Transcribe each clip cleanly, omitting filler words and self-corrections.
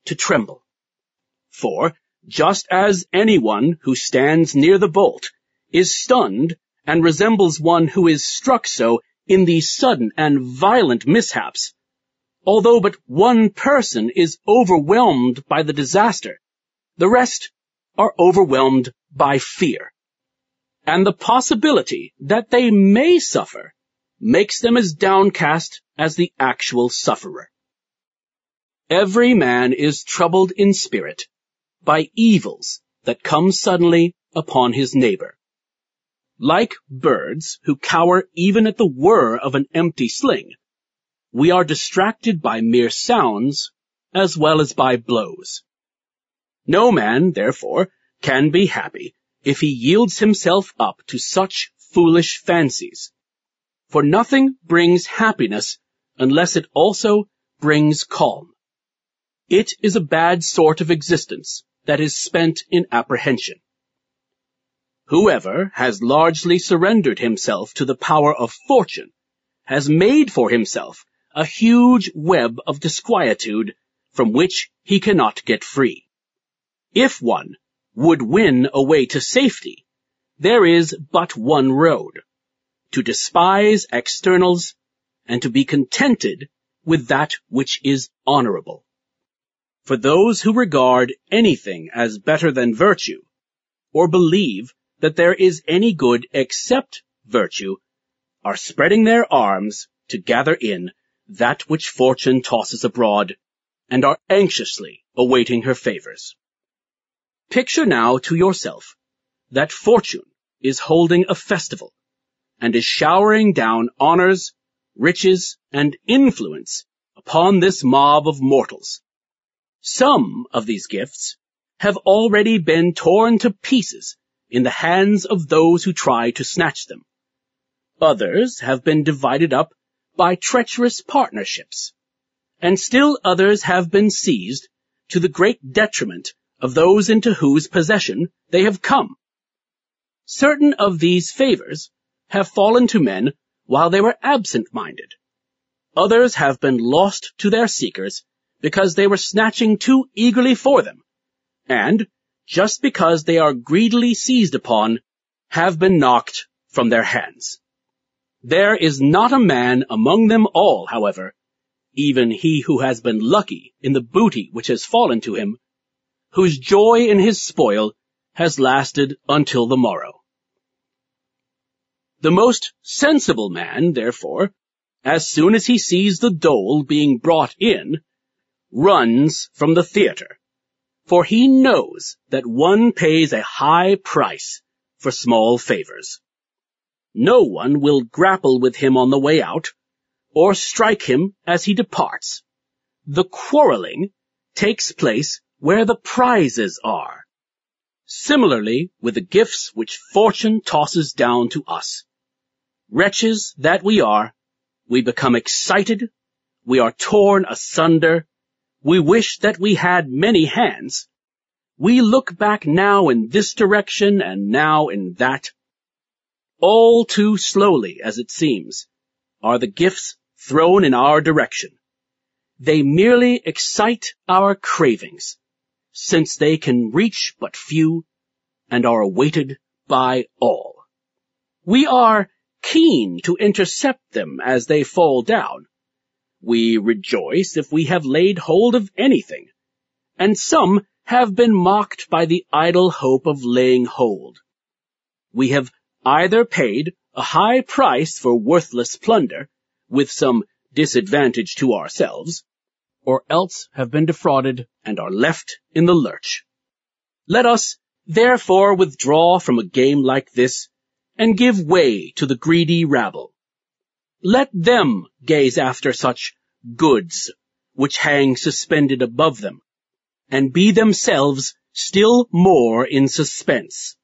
to tremble. For, just as anyone who stands near the bolt is stunned and resembles one who is struck so in these sudden and violent mishaps, although but one person is overwhelmed by the disaster, the rest are overwhelmed by fear. And the possibility that they may suffer makes them as downcast as the actual sufferer. Every man is troubled in spirit by evils that come suddenly upon his neighbor. Like birds who cower even at the whir of an empty sling, we are distracted by mere sounds as well as by blows. No man, therefore, can be happy if he yields himself up to such foolish fancies. For nothing brings happiness unless it also brings calm. It is a bad sort of existence that is spent in apprehension. Whoever has largely surrendered himself to the power of fortune has made for himself a huge web of disquietude from which he cannot get free. If one would win a way to safety, there is but one road: to despise externals and to be contented with that which is honorable. For those who regard anything as better than virtue, or believe that there is any good except virtue, are spreading their arms to gather in that which fortune tosses abroad, and are anxiously awaiting her favors. Picture now to yourself that fortune is holding a festival, and is showering down honors, riches, and influence upon this mob of mortals. Some of these gifts have already been torn to pieces in the hands of those who try to snatch them. Others have been divided up by treacherous partnerships, and still others have been seized to the great detriment of those into whose possession they have come. Certain of these favors have fallen to men while they were absent-minded. Others have been lost to their seekers because they were snatching too eagerly for them, and, just because they are greedily seized upon, have been knocked from their hands. There is not a man among them all, however, even he who has been lucky in the booty which has fallen to him, whose joy in his spoil has lasted until the morrow. The most sensible man, therefore, as soon as he sees the dole being brought in, runs from the theater, for he knows that one pays a high price for small favors. No one will grapple with him on the way out, or strike him as he departs. The quarreling takes place where the prizes are. Similarly with the gifts which fortune tosses down to us. Wretches that we are, we become excited, we are torn asunder, we wish that we had many hands. We look back now in this direction and now in that. All too slowly, as it seems, are the gifts thrown in our direction. They merely excite our cravings, since they can reach but few and are awaited by all. We are keen to intercept them as they fall down. We rejoice if we have laid hold of anything, and some have been mocked by the idle hope of laying hold. We have either paid a high price for worthless plunder, with some disadvantage to ourselves, or else have been defrauded and are left in the lurch. Let us, therefore, withdraw from a game like this, and give way to the greedy rabble. Let them gaze after such goods which hang suspended above them, and be themselves still more in suspense.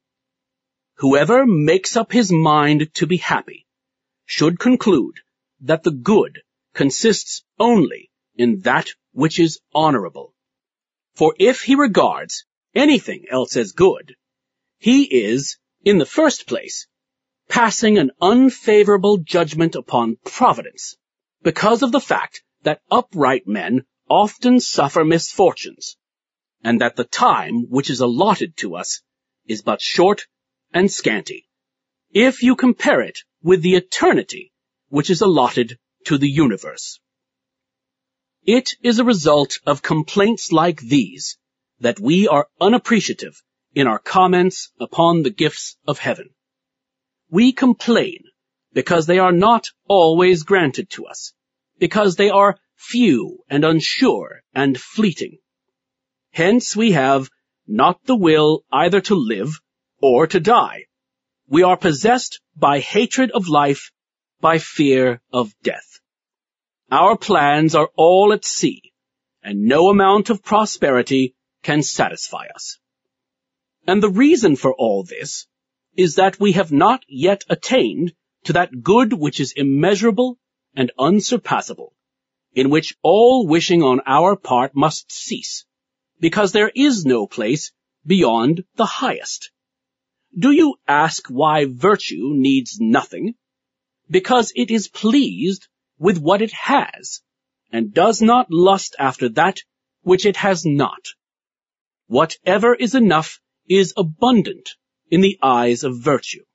Whoever makes up his mind to be happy should conclude that the good consists only in that which is honorable. For if he regards anything else as good, he is, in the first place, passing an unfavorable judgment upon Providence, because of the fact that upright men often suffer misfortunes, and that the time which is allotted to us is but short and scanty, if you compare it with the eternity which is allotted to the universe. It is a result of complaints like these that we are unappreciative in our comments upon the gifts of heaven. We complain because they are not always granted to us, because they are few and unsure and fleeting. Hence we have not the will either to live or to die. We are possessed by hatred of life, by fear of death. Our plans are all at sea, and no amount of prosperity can satisfy us. And the reason for all this is that we have not yet attained to that good which is immeasurable and unsurpassable, in which all wishing on our part must cease, because there is no place beyond the highest. Do you ask why virtue needs nothing? Because it is pleased with what it has, and does not lust after that which it has not. Whatever is enough is abundant in the eyes of virtue.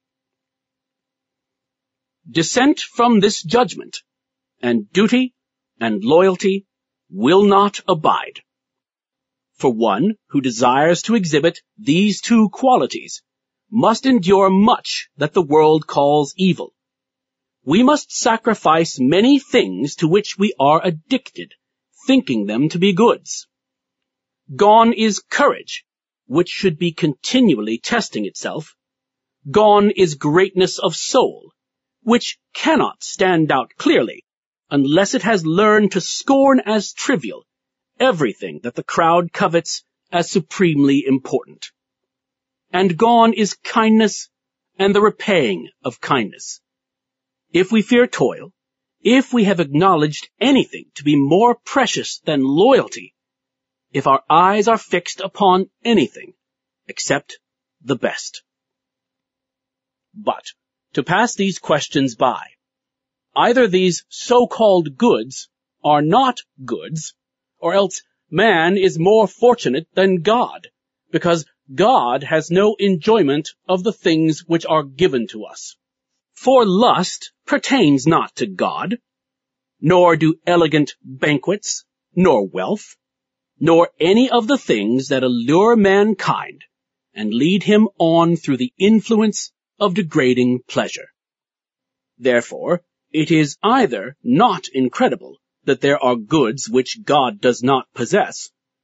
Dissent from this judgment, and duty and loyalty will not abide. For one who desires to exhibit these two qualities must endure much that the world calls evil. We must sacrifice many things to which we are addicted, thinking them to be goods. Gone is courage, which should be continually testing itself. Gone is greatness of soul, which cannot stand out clearly unless it has learned to scorn as trivial everything that the crowd covets as supremely important. And gone is kindness and the repaying of kindness. If we fear toil, if we have acknowledged anything to be more precious than loyalty, if our eyes are fixed upon anything except the best. But to pass these questions by, either these so-called goods are not goods, or else man is more fortunate than God, because God has no enjoyment of the things which are given to us. For lust pertains not to God, nor do elegant banquets, nor wealth, nor any of the things that allure mankind and lead him on through the influence of degrading pleasure. Therefore, it is either not incredible that there are goods which God does not possess,